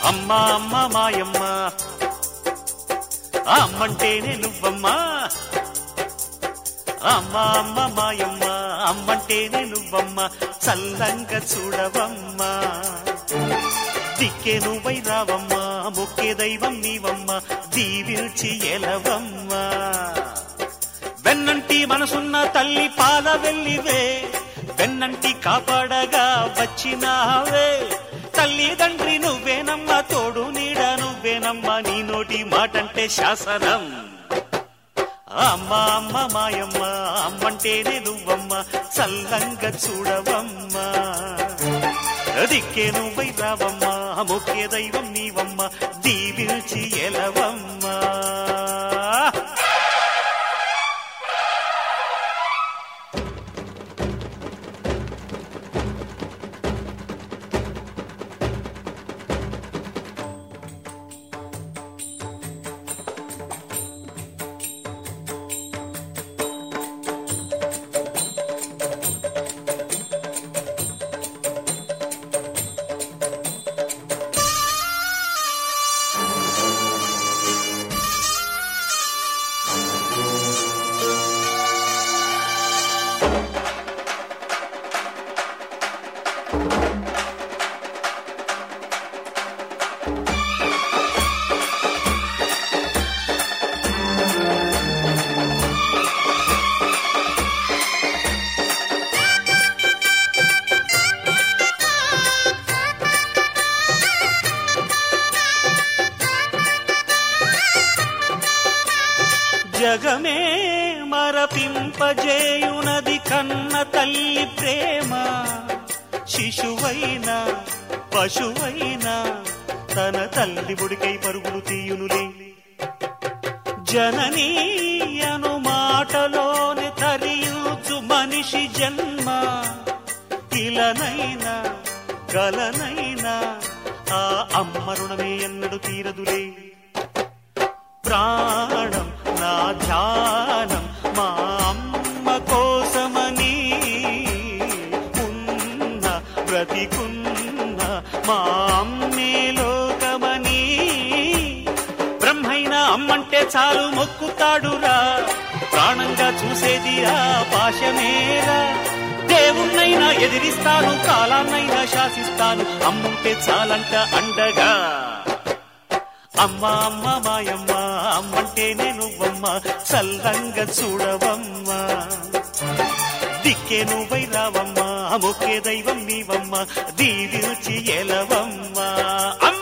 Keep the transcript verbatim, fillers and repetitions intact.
అమ్మా అమ్మ మాయమ్మ అమ్మంటేనే నువ్వమ్మా అమ్మా అమ్మ మాయమ్మ అమ్మంటేనే నువ్వమ్మ చల్లంగా చూడవమ్మా దిక్కే నువ్వై రావమ్మా మొక్కే దైవం నీవమ్మ దీవించి ఎలవమ్మా వెన్నంటి మనసున్న తల్లి పాల వెళ్ళివే వెన్నంటి కాపాడగా వచ్చినావే తల్లిదండ్రి నువ్వేనమ్మా తోడు నీడ నువ్వేనమ్మా నీ నోటి మాటంటే శాసనం అమ్మా అమ్మ మాయమ్మ అమ్మంటేనే నువ్వమ్మ చల్లంగా చూడవమ్మా దిక్కే నువ్వై రావమ్మా మొక్కే దైవం నీవమ్మ దీవించి ఎలవమ్మా జగమే మరపింపజేయునది కన్న తల్లి ప్రేమ శిశువైనా పశువైనా తన తల్లి బుడికై పరుగులు తీయునులే జననీ అను మాటలోని తరియుచు మనిషి జన్మ ఇలనైనా కలనైనా ఆ అమ్మ రుణమే ఎన్నడు తీరదులే ప్రాణం నా ధ్యానం మా అమ్మ కోసమని ఉన్న బ్రతికున్న మా అమ్మే లోకమని బ్రహ్మైనా అమ్మంటే చాలు మొక్కుతాడురా ప్రాణంగా చూసేది ఆ పాశమేరా దేవుణ్ణైనా ఎదిరిస్తాను కాలాన్నైనా శాసిస్తాను అమ్ముంటే చాలంట అండగా అమ్మా అమ్మ మాయమ్మ అమ్మంటేనే నువ్వమ్మ చల్లంగా చూడవమ్మా దిక్కే నువ్వై రావమ్మా మొక్కే దైవం నీవమ్మ దీవించి ఎలవమ్మా